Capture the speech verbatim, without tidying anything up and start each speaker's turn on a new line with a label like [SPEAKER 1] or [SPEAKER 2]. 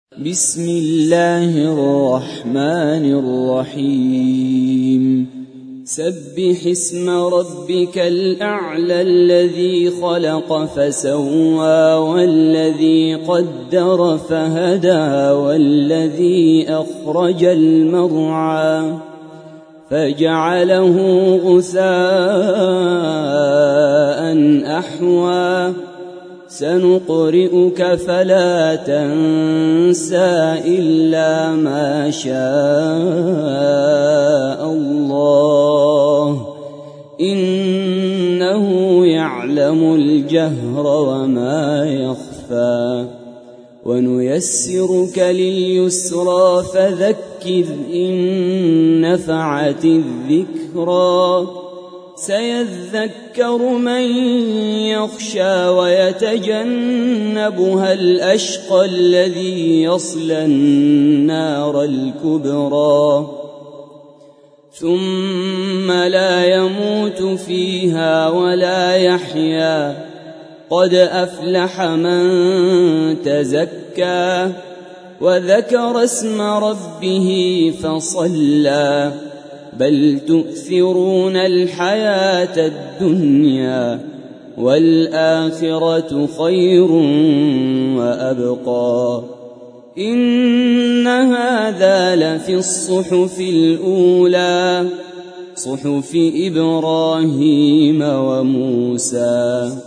[SPEAKER 1] بسم الله الرحمن الرحيم سبح اسم ربك الأعلى الذي خلق فسوى والذي قدر فهدى والذي أخرج المرعى فجعله غثاء أحوى سنقرئك فلا تنسى إلا ما شاء الله إنه يعلم الجهر وما يخفى ونيسرك لليسرى فذكر إن نفعت الذكرى سيذكر من يخشى ويتجنبها الأشقى الذي يصلى النار الكبرى ثم لا يموت فيها ولا يحيا قد أفلح من تزكى وذكر اسم ربه فصلى بل تؤثرون الحياة الدنيا والآخرة خير وأبقى إن هذا لفي الصحف الأولى صحف إبراهيم وموسى.